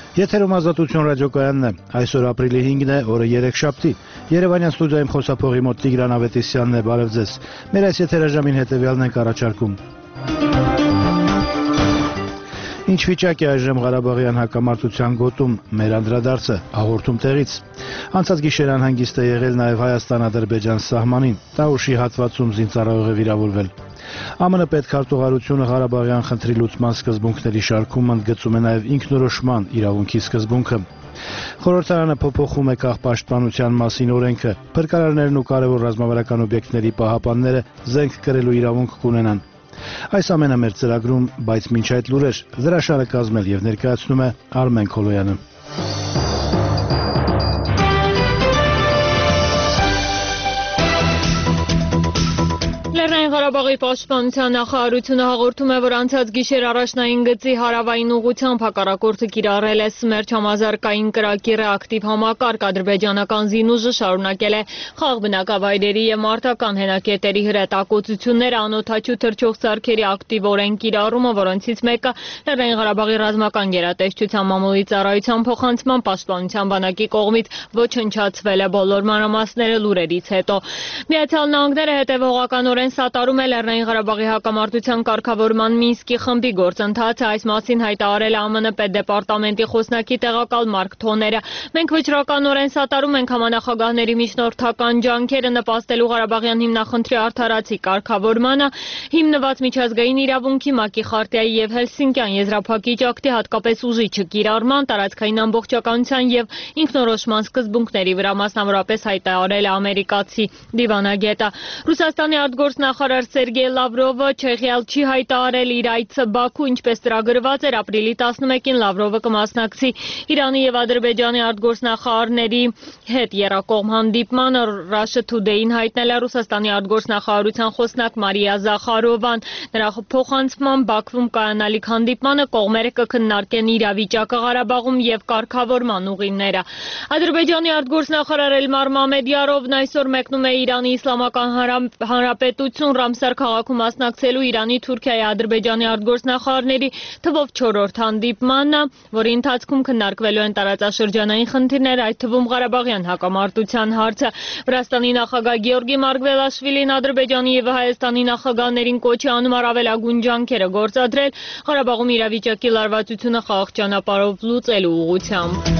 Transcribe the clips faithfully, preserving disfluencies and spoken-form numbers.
Եթերում Ազատություն ռադիոկայանն է, այսօր ապրիլի հինգն է, օրը երեքշաբթի, Երևանյան ստուդիայում խոսափողի մոտ Տիգրան Ավետիսյանն է, բարև ձեզ, մեր այս եթերաժամին հետևյալն ենք առաջարկում։ Ինչ վիճակ է այժմ Ղարաբաղյան հակամարտության գոտում, մեր անդրադարձը, հաղորդում տեղից։ Անցած գիշեր անհանգիստ է եղել նաև Հայաստան-Ադրբեջան սահմանին, Տաուշի հատվածում զինծառայող է վիրավորվել։ ԱՄՆ պետքարտուղարությունը Ղարաբաղյան խնդրի լուծման սկզբունքների շարքում ընդգծում է նաև ինքնորոշման իրավունքի սկզբունքը։ Խորհրդարանը փոփոխում է քաղաքապաշտպանության մասին օրենքը, փրկարարներն ու կարևոր ռազմավարական օբյեկտների պահապանները զենք կրելու իրավունք կունենան։ Այս ամենը մեր ծրագրում, բայց մինչ այդ լուրեր, հրաշալը կազմել եւ ներկայացնում է Արմեն Քոլոյանը։ Լեռնային Ղարաբաղի պաշտպանության նախարարությունը հաղորդում է, որ անցած գիշեր առաջնային գծի հարավային ուղղությամբ հակառակորդը կիրառել է Սմերչ համազարգային կրակի ռեակտիվ համակարգ, ադրբեջանական զինուժը շարունակել է խաղ բնակավայրերի եւ մարտական հենակետերի հրետակոծությունները, անօդաչու թռչող սարքերի ակտիվորեն կիրառումը, որոնցից մեկը Լեռնային Ղարաբաղի ռազմական գերատեսչության մամուլի ծառայության փոխանցման պաշտպանության բանակի կողմից ոչնչացվել է, բոլոր մանրամասները լուրերից հետո։ Միացյալ Նահանգները հետևողականորեն սատարում է Լեռնային Ղարաբաղի հակամարտության կարգավորման Մինսկի խմբի գործընթացը, այս մասին հայտարարել է ԱՄՆ պետդեպարտամենտի խոսնակի տեղակալ Մարկ Թոները։ Մենք վճռականորեն սատարում ենք համանախագահների միջնորդական ջանքերը նպաստելու Ղարաբաղյան հիմնախնդրի արդարացի կարգավորմանը, հիմնված միջազգային իրավունքի, ՄԱԿ-ի խարտիայի եւ Հելսինկյան եզրափակիչ ակտի, հատկապես ուժի չկիրառման, տարածքային ամբողջականության եւ ինքնորոշման սկզբունքների վրա, մասնավորապես հայտարարել է ամերիկացի դիվանագետը։ Ռուսաստանի արտգործնախարար Սերգեյ Լավրովը չեղյալ չի հայտարարել իր այցը Բաքու, ինչպես ծրագրված էր ապրիլի տասնմեկին Լավրովը կմասնակցի Իրանի եւ Ադրբեջանի արտգործնախարարների հետ եռակողմ հանդիպմանը, Russia Today-ին հայտնել է Ռուսաստանի արտգործնախարարության խոսնակ Մարիա Զախարովան։ Նրա փոխանցման Բաքվում կայանալիք հանդիպմանը կողմերը կքննարկեն իրավիճակը Ղարաբաղում եւ կարգավորման ուղիները։ Ադրբեջանի արտգործնախարար Էլմար Մամեդյարովն այսօր մեկնում է Իրանի Իսլամական Հանրապետություն, Ռամսար քաղաքում մասնակցելու Իրանի, Թուրքիայի, Ադրբեջանի արտգործնախարարների թվով չորրորդ հանդիպմանը, որի ընթացքում քննարկվելու են տարածաշրջանային խնդիրներ, այդ թվում Ղարաբաղյան հակամարտության հարցը։ Վրաստանի նախագահ Գեորգի Մարգվելաշվիլին Ադրբեջանի եւ Հայաստանի նախագահներին կոչ է անում առավելագույն ջանքերը գործադրել Ղարաբաղում իրավիճակի լարվածությունը խաղաղ ճանապարհով լուծելու ուղղությամբ։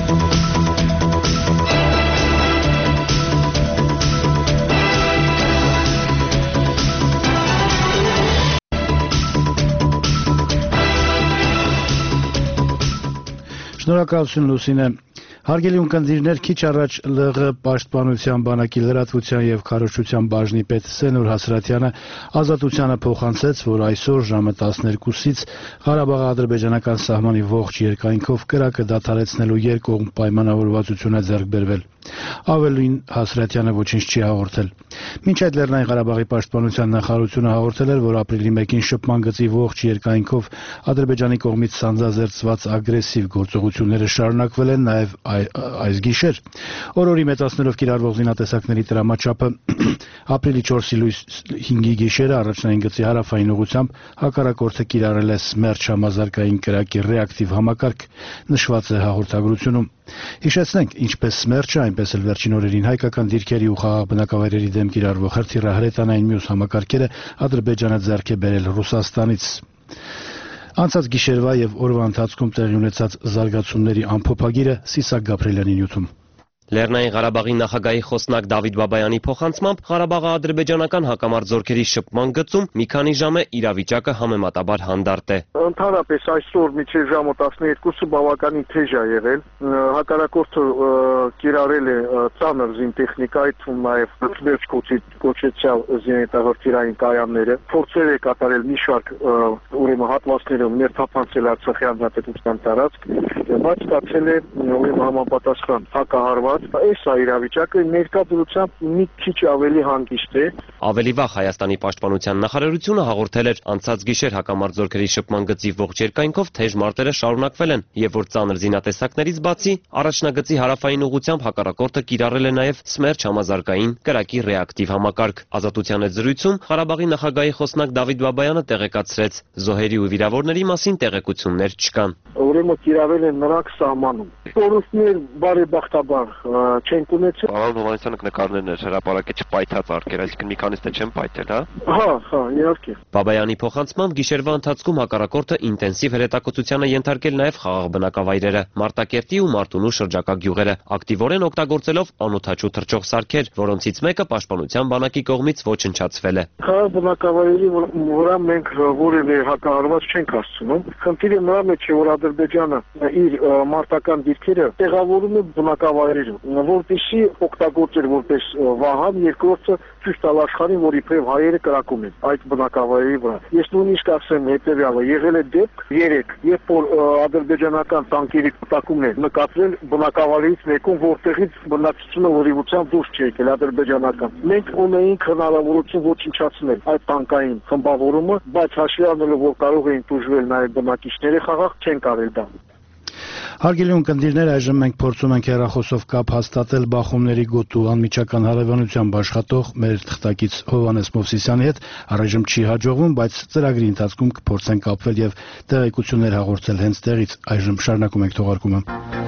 Շնորհակալություն Լուսինե։ Հարգելի ունկնդիրներ, քիչ առաջ ԼՂ պաշտպանության բանակի լրատվության եւ քարոզչության բաժնի պետ Սենուր Հասրատյանը Ազատությանը փոխանցեց, որ այսօր ժամը տասներկուսից Ղարաբաղի ադրբեջանական սահմանի ողջ երկայնքով կրակը դադարեցնելու երկկողմ պայմանավորվածություն է ձեռք բերվել։ Ավելին Հասրատյանը ոչինչ չի հաղորդել։ Մինչ այդ Լեռնային Ղարաբաղի պաշտպանության նախարարությունը հաղորդել էր, որ ապրիլի մեկին շփման գծի ողջ երկայնքով Ադրբեջանի կողմից սանձազերծված ագրեսիվ գործողությունները շարունակվել են նաև այս գիշեր։ Օրորի մեծացնելով կիրառվող զինատեսակների տրամաչափը ապրիլի չորսի լույս հինգի գիշերը առաջնային գծի հարավային ուղղությամբ հակառակորդը կիրառել է Սմերչ համազարգային կրակի ռեակտիվ համակարգ, նշված է հաղորդագրությունում։ Հիշեցնենք, ինչպես Սմերչը, այնպես էլ վերջին օրերին հայկական դիրքերի ու խաղաղ բնակավայրերի դեմ կիրառվող հրթիռահրետանային մյուս համակարգերը Ադրբեջանը ձեռք է բերել Ռուսաստանից։ Անցած գիշերվա եւ օրվա ընթացքում տեղի ունեցած զարգացումների ամփոփագիրը Սիսակ Գաբրելյանի նյութում։ Լեռնային Ղարաբաղի նախագահի խոսնակ Դավիթ Բաբայանի փոխանցմամբ Ղարաբաղի ադրբեջանական հակամարտ զորքերի շփման գծում մի քանի ժամ է իրավիճակը համեմատաբար հանդարտ է։ Ընդհանրապես այսօր մինչև ժամը տասներկուսը բավականին թեժ է եղել։ Հակառակորդը կիրառել է ծանր զինտեխնիկա, այդ թվում նաև Սմերչ կոչեցյալ զինետահրթիռային կայանները, փորձեր է կատարել մի շարք ուրեմն հատվածներում ներթափանցել Արցախի հանրապետության տարածք, բայց ստացել է ուրեմն համապատասխան հակահարված բայց այս է իրավիճակը, ներկա դրությամբ մի քիչ ավելի հանգիստ է։ Ավելի վաղ Հայաստանի պաշտպանության նախարարությունը հաղորդել էր անցած գիշեր հակամարտությունների շփման գծի ողջ երկայնքով թեժ մարտերը շարունակվել են եւ որ ծանր զինատեսակներից բացի առաջնագծի հարավային ուղղությամբ հակառակորդը կիրառել է նաեւ Սմերչ համազարգային կրակի ռեակտիվ համակարգ։ Ազատության այդ զրույցում Ղարաբաղի նախագահի խոսնակ Դավիթ Բաբայանը տեղեկացրեց, զոհերի ու վիրավորների մասին տեղեկություններ չկան։ Ուրեմն կիրառել են նրանք սահմանում։ Կորուստներ բարեբախտաբար չենք ունեցել։ Պարոն Հովհաննիսյանը նկարներն էր հրապարակի չպայթած արկեր, այսինքն մի քանիսը չեն պայթել, հա։ Հա, հա, իհարկե։ Բաբայանի փոխանցմամբ գիշերվա ընթացքում հակառակորդը ինտենսիվ հրետակոծության է ենթարկել նաև խաղաղ բնակավայրերը, Մարտակերտի ու Մարտունու շրջակա գյուղերը, ակտիվորեն օգտագործելով անօդաչու թռչող սարքեր, որոնցից մեկը պաշտպանության բանակի կողմից ոչնչացվել է։ Խաղաղ բնակավայրերի վրա մենք որևէ հակահարված չենք հասցնում։ Խնդիրը նրա մեջ է, որ Ադրբեջանը իր մարտական դիրքերը տեղավորում է բնակավայրերում, որտիսի օգտագործել որպես վահան, երկրորդը ցույց տալ աշխարհին, որ իբրև հայերը կրակում են այդ բնակավայրերի վրա։ Ես նույնիսկ ասեմ հետևյալը, եղել է դեպք երեք, երբ որ ադրբեջանական տանկերի կուտակումն է նկատվել բնակավայրից մեկում, որտեղից բնակչությունը որիվությամբ դուրս չի եկել ադրբեջանական։ Մենք ունեինք հնարավորություն ոչնչացնել այդ տանկային խմբավորումը, բայց հաշվի առնելով, որ կարող էին տուժվել նաև բնակիչները, խաղաղ չեն կարել դա։ Հարգելի ունկնդիրներ, այժմ մենք փորձում ենք հեռախոսով կապ հաստատել Բախումների գոտու անմիջական հարևանությամբ աշխատող մեր թղթակից Հովհաննես Մովսիսյանի հետ, առայժմ չի հաջողվում, բայց ծրագրի ընթացքում կփորձենք կապվել եւ տեղեկություններ հաղորդել հենց տեղից։ Այժմ շարունակում ենք թողարկումը։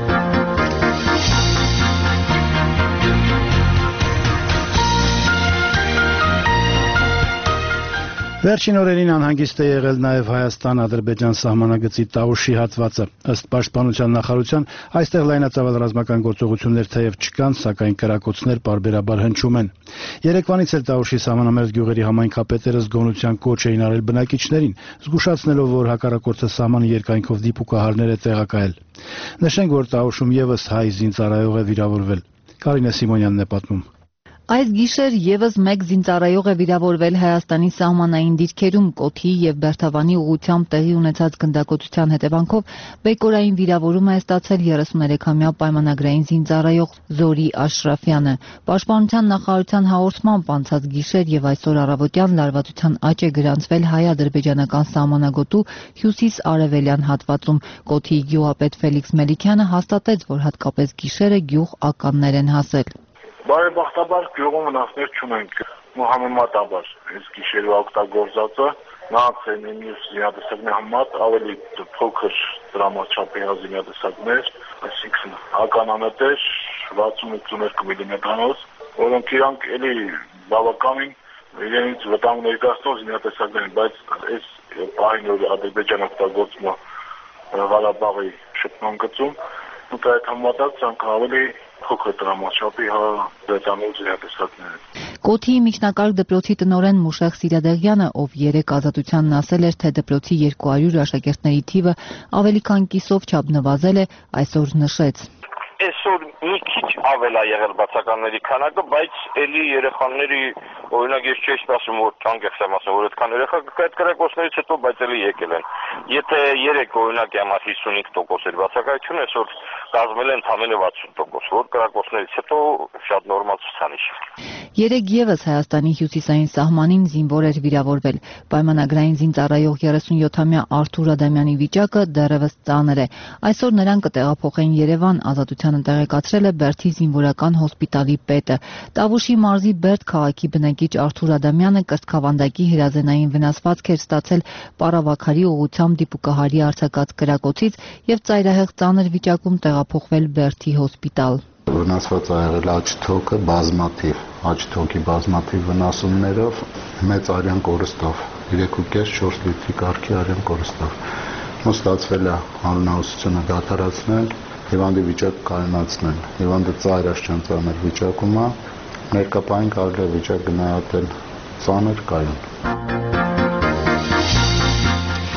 Վերջին օրերին անհանգիստ է եղել նաև Հայաստան-Ադրբեջան սահմանագծի Տավուշի հատվածը։ Ըստ Պաշտպանության նախարարության, այստեղ լայնածավալ ռազմական գործողություններ թեև չկան, սակայն կրակոցներ պարբերաբար հնչում են։ Երեկվանից էլ Տավուշի սահմանամերձ գյուղերի համայնքապետերը զգոնության կոչ էին արել բնակիչներին, զգուշացնելով, որ հակառակորդը սահմանի երկայնքով դիպուկահարներ է տեղակայել։ Նշենք, որ Տավուշում եւս հայ զինծառայող է վիրավորվել։ Կարինե Սիմոնյանն է պատմում։ Այս գիշեր եւս մեկ զինծառայող է վիրավորվել Հայաստանի սահմանային դիրքերում Կոթի եւ Բերթավանի ուղղությամբ տեղի ունեցած գնդակոծության հետևանքով բեկորային վիրավորում է ստացել երեսուներեքամյա պայմանագրային զինծառայող Զորի Աշրաֆյանը։ Պաշտպանության նախարարության հաղորդմամբ անցած գիշեր եւ այսօր առավոտյան լարվածության աճ է գրանցվել հայ-ադրբեջանական սահմանագոտու հյուսիս-արևելյան հատվածում։ Կոթիի գյուղապետ Ֆելիքս Մելիքյանը հաստատեց, որ հատկապես գիշերը գյուղ ականներ են հասել։ Բարեբախտաբար գյուղում վնասներ չունենք, համեմատաբար այս գիշերվա օգտագործածը նրանց են մյուս զինատեսակների համեմատ ավելի փոքր դրամաչափի զինատեսակներ, այսինքն ականանետեր վաթսուն ութ միլիմետրանոց, որոնք իրանք էլի բավականին իրենից վտանգ ներկայացնող զինատեսակներ են, բայց այս պահին որ Ադրբեջանը օգտագործում է Ղարաբաղի շփման գծում, ու այդ համեմատած ցանկ ավելի փոքր դրամաչափի հրետանոց զինատեսակներ են։ Կոթիի միջնակարգ դպրոցի տնօրեն Մուշեղ Սիրադեղյանը, ով երեկ Ազատությանն ասել էր, թե դպրոցի երկու հարյուր աշակերտների թիվը ավելի քան կիսով չափ նվազել է, այսօր նշեց. Այսօր մի քիչ ավել է եղել բացականների քանակը, բայց էլի երեխաների օրինակ ես չէի սպասում, որ անկեղծ եմ ասում, որ այդքան երեխա այդ կրակոցներից հետո բայց էլի եկել են։ Եթե երեք օրինակ համար հիսունհինգ տոկոս էր բացակայությունը, այսօր կազմել են ընդամենը վաթսուն տոկոս, որ կրակոցներից հետո շատ նորմալ ցուցանիշ է։ Երեկ եւս Հայաստանի հյուսիսային սահմանին զինվոր էր վիրավորվել։ Պայմանագրային զինծառայող երեսունյոթամյա Արթուր Ադամյանի վիճակը դեռևս ծանր է։ Այսօր նրան կտեղափոխեն Երևան, Ազատությանը տեղեկացրել է Բերդի զինվորական հոսպիտալի պետը։ Տավուշի մարզի Բերդ քաղաքի բնակիչ Արթուր Ադամյանը կրծքավանդակի հրազենային վնասվածք էր ստացել Պարավաքարի ուղղությամբ դիպուկահարի արձակած կրակոցից եւ ծայրահեղ ծանր վիճակում տեղափոխվել Բերդի հոսպիտալ։ Վնասված է եղել աջ թոքը բազմաթիվ, աջ թոքի բազմաթիվ վնասումներով, մեծ արյան կորստով, երեք ու կես չորս լիտրի կարգի արյան կորստով։ Ոնց ստացվել է անհնարությունը դադարացնել, հիվանդի վիճակը կայունացնել։ Հիվանդը ծայրաշրջան ծանր վիճակում է, ներկապային կարելի է վիճակ գնահատել ծանր կայուն։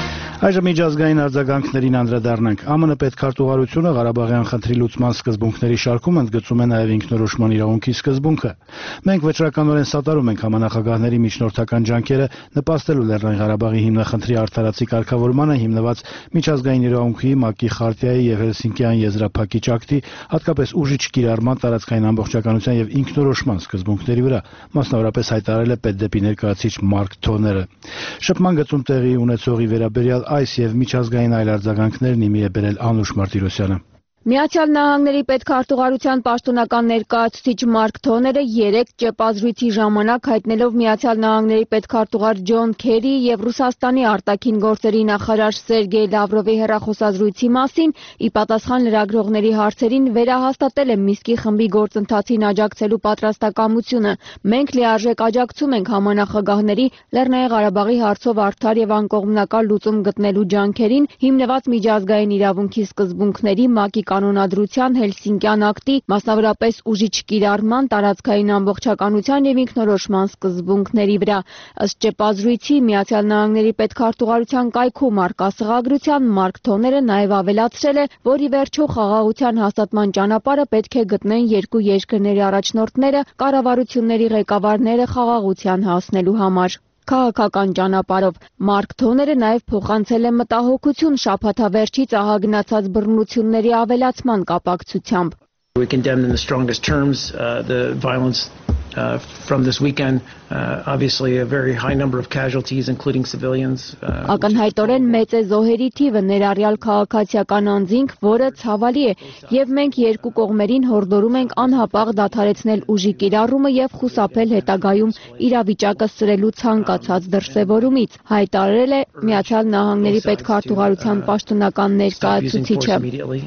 Այժմ միջազգային արձագանքներին անդրադառնանք։ ԱՄՆ պետքարտուղարությունը Ղարաբաղյան խնդրի լուծման սկզբունքների շարքում ընդգծում է նաև ինքնորոշման իրավունքի սկզբունքը։ Մենք վճռականորեն սատարում ենք համանախագահների միջնորդական ջանքերը նպաստելու Լեռնային Ղարաբաղի հիմնախնդրի արդարացի կարգավորմանը հիմնված միջազգային իրավունքի, ՄԱԿ-ի խարտիայի եւ Հելսինկյան եզրափակիչ ակտի, հատկապես ուժի չկիրառման, տարածքային ամբողջականության եւ ինքնորոշման սկզբունքների վրա, մասնավորապես հայտարարել է պետդեպի ներկայացիչ Մարկ Թոները։ Շփման գծում տեղի ունեցողի վերաբերյալ այս եւ միջազգային այլ արձագանքներն իմի է բերել Անուշ Մարտիրոսյանը։ Միացյալ Նահանգների պետքարտուղարության պաշտոնական ներկայացուցիչ Մարկ Թոները երեկ ճեպազրույցի ժամանակ հայտնելով Միացյալ Նահանգների պետքարտուղար Ջոն Քերի եւ Ռուսաստանի արտաքին գործերի նախարար Սերգեյ Լավրովի հեռախոսազրույցի մասին ի պատասխան լրագրողների հարցերին վերահաստատել է Միսկի խմբի գործընթացին աջակցելու պատրաստակամությունը։ Մենք լիարժեք աջակցում ենք համանախագահների Լեռնային Ղարաբաղի հարցով արդար եւ անկողմնակալ լուծում գտնելու ջանքերին, հիմնված միջազգային իրավունքի սկզբունքների, ՄԱԿ-ի կանոնադրության, Հելսինկյան ակտի, մասնավորապես ուժի չկիրառման, տարածքային ամբողջականության եւ ինքնորոշման սկզբունքների վրա։ Ըստ ճեպազրույցի Միացյալ Նահանգների պետքարտուղարության կայքում առկա սղագրության Մարկ Թոները նաեւ ավելացրել է, որ ի վերջո խաղաղության հաստատման ճանապարհը պետք է գտնեն երկու երկրների առաջնորդները, կառավարությունների ղեկավարները խաղաղության հասնելու համար։ Քաղաքական ճանապարհով Մարկ Թոները նաև փոխանցել է մտահոգություն շաբաթավերջից ահագնացած բռնությունների ավելացման կապակցությամբ։ We condemn in the strongest terms uh, the violence uh, from this weekend. Uh, obviously, a very high number of casualties, including civilians. Ակնհայտորեն մեծ է զոհերի թիվը, ներառյալ քաղաքացիական անձինք, որը ցավալի է, եւ մենք երկու կողմերին հորդորում ենք անհապաղ դադարեցնել ուժի կիրառումը եւ խուսափել հետագայում իրավիճակը սրելու ցանկացած դրսեւորումից, հայտարարել է Միացյալ Նահանգների պետքարտուղարության պաշտոնական ներկայացուցիչը։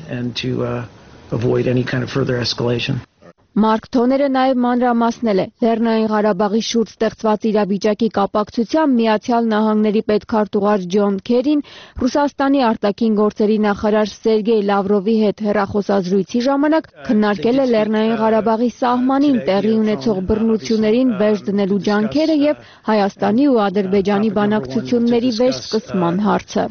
Avoid any kind of further escalation. Մարկ Թոները նաև մանրամասնել է Լեռնային Ղարաբաղի շուրջ ստեղծված իրավիճակի կապակցությամբ Միացյալ Նահանգների պետքարտուղար Ջոն Քերին Ռուսաստանի արտաքին գործերի նախարար Սերգեյ Լավրովի հետ հեռախոսազրույցի ժամանակ քննարկել է Լեռնային Ղարաբաղի սահմանին տեղի ունեցող բռնություններին վերջ դնելու ջանքերը եւ Հայաստանի ու Ադրբեջանի բանակցությունների վերսկսման հարցը։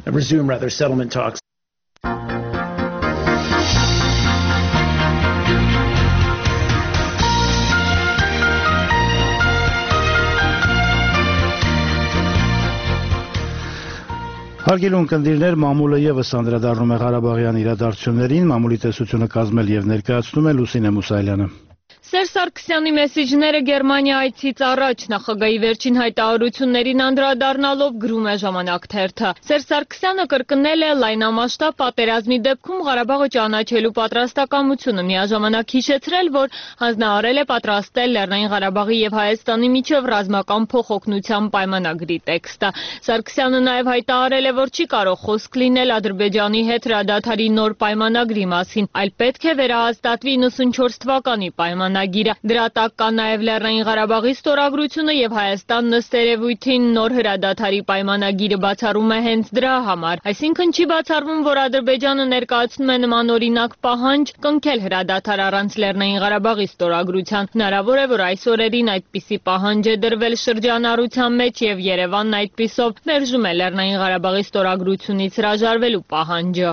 Հարգելի ունկնդիրներ, մամուլը եւս անդրադառնում է Ղարաբաղյան իրադարձություններին, մամուլի տեսությունը կազմել եւ ներկայացնում է Լուսինե Մուսայելյանը։ Սերժ Սարգսյանի մեսիջները Գերմանիա այցից առաջ նախագահի վերջին հայտարարություններին անդրադառնալով գրում է Ժամանակ թերթը։ Սերժ Սարգսյանը կրկնել է լայնամասշտաբ պատերազմի դեպքում Ղարաբաղը ճանաչելու պատրաստակամությունը, միաժամանակ հիշեցրել, որ հանձնարարել է պատրաստել Լեռնային Ղարաբաղի եւ Հայաստանի միջև ռազմական փոխօգնության պայմանագրի տեքստը։ Սարգսյանը նաեւ հայտարարել է, որ չի կարող խոսք լինել Ադրբեջանի հետ հրադադարի նոր պայմանագրի մասին, այլ պետք է վերահաստատվի իննսունչորս թվականի պայմանագիրը։ Դրա տակ կա նաև Լեռնային Ղարաբաղի ստորագրությունը եւ Հայաստանն ըստ երևույթին նոր հրադադարի պայմանագիրը բացառում է հենց դրա համար։ Այսինքն չի բացառվում, որ Ադրբեջանը ներկայացնում է նմանօրինակ պահանջ կնքել հրադադար առանց Լեռնային Ղարաբաղի ստորագրության։ Հնարավոր է, որ այս օրերին այդպիսի պահանջ է դրվել շրջանառության մեջ եւ Երևանն այդպիսով մերժում է Լեռնային Ղարաբաղի ստորագրությունից հրաժարվելու պահանջը։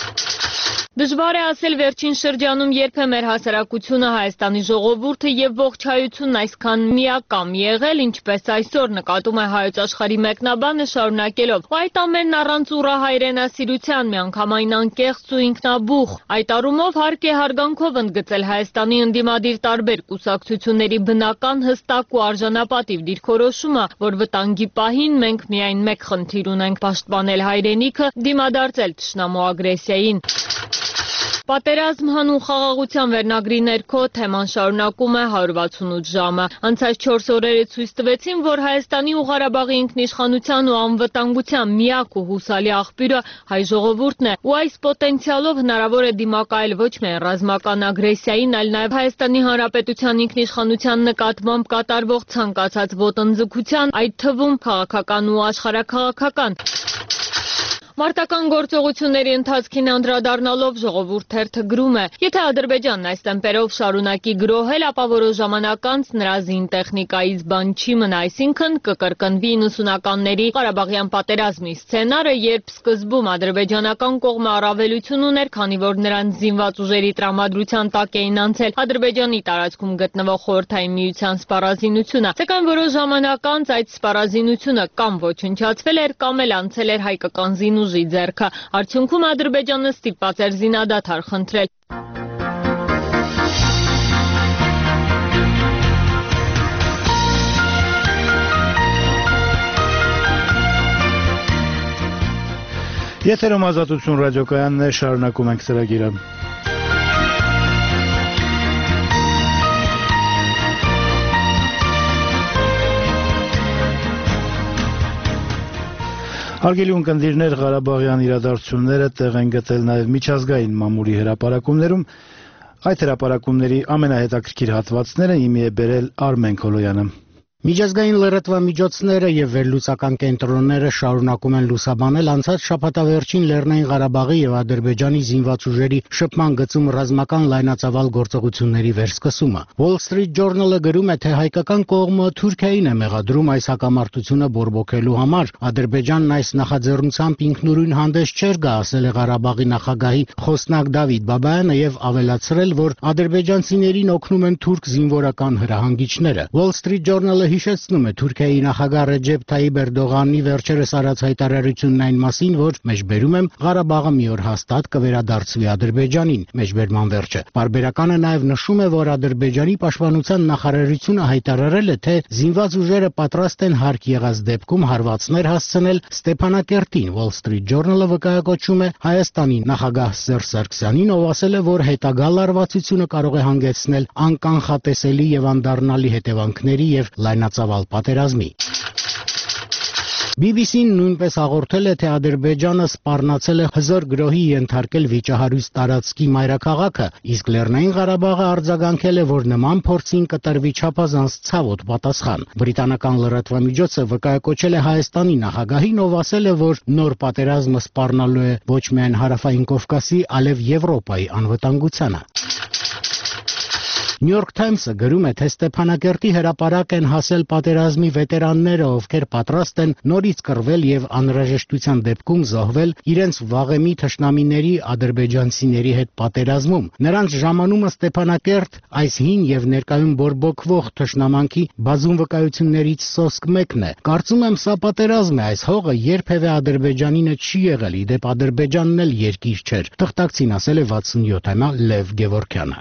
Դժվար է ասել վերջին շրջանում երբ է մեր հասարակությունը, Հայաստանի ժողովուրդը եւ ողջ հայությունն այսքան միակամ եղել, ինչպես այսօր, նկատում է Հայոց աշխարհի մեկնաբանը շարունակելով. Այդ ամենն առանց ուռա հայրենասիրության, միանգամայն անկեղծ ու ինքնաբուխ։ Այդ առումով հարկ է հարգանքով ընդգծել Հայաստանի ընդդիմադիր տարբեր կուսակցությունների բնական, հստակ ու արժանապատիվ դիրքորոշումը, որ վտանգի պահին մենք միայն մեկ խնդիր ունենք՝ պաշտպանել հայրենիքը, դիմադարձել թշնամու ագրեսիային։ Պատերազմ հանուն խաղաղության վերնագրի ներքո թեման շարունակում է հարյուր վաթսունութ ժամը։ Անցած չորս օրերը ցույց տվեցին, որ Հայաստանի ու Ղարաբաղի ինքնիշխանության ու անվտանգության միակ ու հուսալի աղբյուրը հայ ժողովուրդն է, ու այս պոտենցիալով հնարավոր է դիմակայել ոչ միայն ռազմական ագրեսիային, այլ նաև Հայաստանի Հանրապետության ինքնիշխանության նկատմամբ կատարվող ցանկացած ոտնձգության, այդ թվում քաղաքական ու աշխարհաքաղաքական։ Մարտական գործողությունների ընթացքին անդրադառնալով ժողովուրդ թերթը գրում է. եթե Ադրբեջանն այս տեմպերով շարունակի գրոհել, ապա որոշ ժամանակ անց նրա զին տեխնիկայից բան չի մնա, այսինքն կկրկնվի իննսունականների Ղարաբաղյան պատերազմի սցենարը, երբ սկզբում ադրբեջանական կողմը առավելություն ուներ, քանի որ նրանց զինված ուժերի տրամադրության տակ էին անցել Ադրբեջանի տարածքում գտնվող Խորհրդային Միության սպառազինությունը, սակայն որոշ ժամանակ անց այդ սպառազինությունը կամ ոչնչացվել էր, կամ էլ անցել էր հայկական զինուժի ձեռքը, արդյունքում Ադրբեջանը ստիպված էր զինադադար խնդրել։ Եթերում Ազատություն ռադիոկայանն է, շարունակում ենք ծրագիրը։ Հարգելի ունկնդիրներ, Ղարաբաղյան իրադարձությունները տեղ են գտել նաև միջազգային մամուլի հրապարակումներում։ Այդ հրապարակումների ամենահետաքրքիր հատվածները իմի է բերել Արմեն Քոլոյանը։ Միջազգային լրատվամիջոցները եւ վերլուծական կենտրոնները շարունակում են լուսաբանել անցած շաբաթավերջին Լեռնային Ղարաբաղի եւ Ադրբեջանի զինված ուժերի շփման գծում ռազմական լայնածավալ գործողությունների վերսկսումը։ Wall Street Journal-ը գրում է, թե հայկական կողմը Թուրքիային է մեղադրում այս հակամարտությունը բորբոքելու համար։ Ադրբեջանն այս նախաձեռնությամբ ինքնուրույն հանդես չէր գա, ասել է Ղարաբաղի նախագահի խոսնակ Դավիթ Բաբայանը եւ ավելացրել, որ ադրբեջանցիներին օգնում են թուրք զինվորական հրահանգիչները։ Wall Street Journal-ը հիշեցնում է Թուրքիայի նախագահ Ռեջեփ Թայիպ Էրդողանի վերջերս արած հայտարարությունն այն մասին, որ մեջբերում եմ Ղարաբաղը մի օր հաստատ կվերադարձվի Ադրբեջանին, մեջբերման վերջը։ Պարբերականը նաև նշում է, որ Ադրբեջանի պաշտպանության նախարարությունը հայտարարել է, թե զինված ուժերը պատրաստ են հարկ եղած դեպքում հարվածներ հասցնել Ստեփանակերտին։ Wall Street Journal-ը վկայակոչում է Հայաստանի նախագահ Սերժ Սարգսյանին, ով ասել է, որ հետագա լարվածությունը կարող է հանգեցնել անկանխատեսելի եւ անդառնալի հետևանքների եւ լայնածավալ պատերազմի։ B B C-ն նույնպես հաղորդել է, թե Ադրբեջանը սպառնացել է հզոր գրոհի ենթարկել վիճահարույց տարածքի մայրաքաղաքը, իսկ Լեռնային Ղարաբաղը արձագանքել է, որ նման փորձին կտրվի չափազանց ցավոտ պատասխան։ Բրիտանական լրատվամիջոցը վկայակոչել է Հայաստանի նախագահին, ով ասել է, որ նոր պատերազմը սպառնալու է ոչ միայն Հարավային Կովկասի, այլև Եվրոպայի անվտանգությանը։ New York Times-ը գրում է, թե Ստեփանակերտի հրապարակ են հասել պատերազմի վետերանները, ովքեր պատրաստ են նորից կռվել եւ անհրաժեշտության դեպքում զոհվել իրենց վաղեմի թշնամիների ադրբեջանցիների հետ պատերազմում։ Նրանց ժամանումը Ստեփանակերտ այս հին եւ ներկայում բորբոքվող թշնամանքի բազում վկայություններից սոսկ մեկն է։ Կարծում եմ, սա պատերազմ է, այս հողը երբևէ Ադրբեջանինը չի եղել, իդեպ Ադրբեջանն էլ երկիր չէր։ Թղթակցին ասել է վաթսունյոթամյա Լև Գևորգյանը։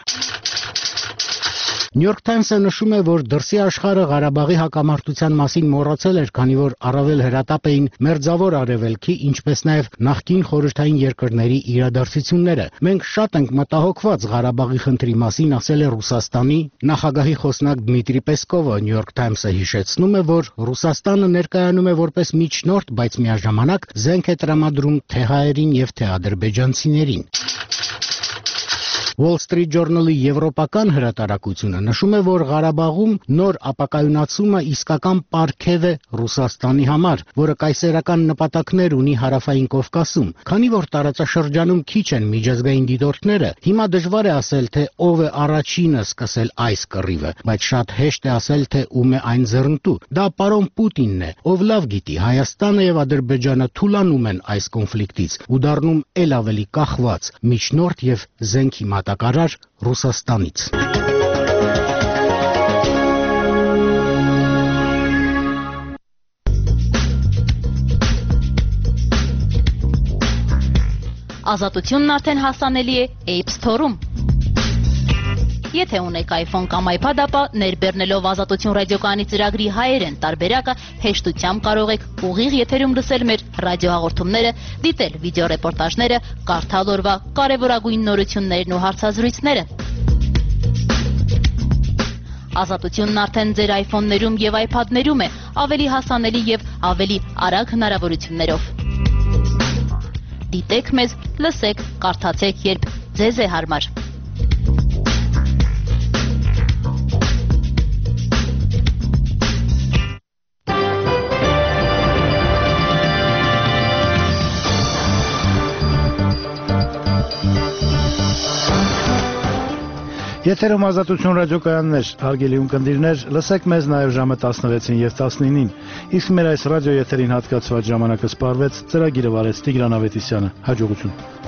New York Times-ը նշում է, որ դրսի աշխարհը Ղարաբաղի հակամարտության մասին մոռացել էր, քանի որ առավել հրատապ էին մերձավոր արևելքի, ինչպես նաև նախկին խորհրդային երկրների իրադարձությունները։ Մենք շատ ենք մտահոգված Ղարաբաղի խնդրի մասին, ասել է Ռուսաստանի նախագահի խոսնակ Դմիտրի Պեսկովը։ New York Times-ը հիշեցնում է, որ Ռուսաստանը ներկայանում է որպես միջնորդ, բայց միաժամանակ զենք է տրամադրում թե հայերին եւ թե ադրբեջանցիներին։ Wall Street Journal-ի եվրոպական հրատարակությունը նշում է, որ Ղարաբաղում նոր ապակայունացումը իսկական պարգև է Ռուսաստանի համար, որը կայսերական նպատակներ ունի Հարավային Կովկասում։ Քանի որ տարածաշրջանում քիչ են միջազգային դիտորդները, հիմա դժվար է ասել, թե ով է առաջինը սկսել այս կռիվը, բայց շատ հեշտ է ասել, թե ում է այն ձեռնտու։ Դա պարոն Պուտինն է, ով լավ գիտի, Հայաստանը եւ Ադրբեջանը թուլանում են այս կոնֆլիկտից ու դառնում ել ավելի կախված, միջնորդ եւ զենքի մատակարար Ռուսաստանից։ Ազատությունն արդեն հասանելի է App Store-ում։ Եթե ունեք iPhone կամ iPad, ապա ներբեռնելով Ազատություն ռադիոկայանի ծրագրի հայերեն տարբերակը հեշտությամբ կարող եք ուղիղ եթերում լսել մեր ռադիոհաղորդումները, դիտել վիդեոռեպորտաժները, կարդալ օրվա կարևորագույն նորություններն ու հարցազրույցները։ Ազատությունն արդեն ձեր iPhone-ներում եւ iPad-ներում է, ավելի հասանելի եւ ավելի արագ հնարավորություններով։ Դիտեք մեզ, լսեք, կարդացեք, երբ ձեզ է հարմար։ Եթերում Ազատություն ռադիոկայաններ, հարգելի ունկնդիրներ, լսեք մեզ նաև ժամը տասնվեցին եւ տասնինին։ Իսկ մեր այս ռադիո եթերին հատկացված ժամանակը սպառվեց, ծրագիրը վարեց Տիգրան Ավետիսյանը։ Հաջողություն։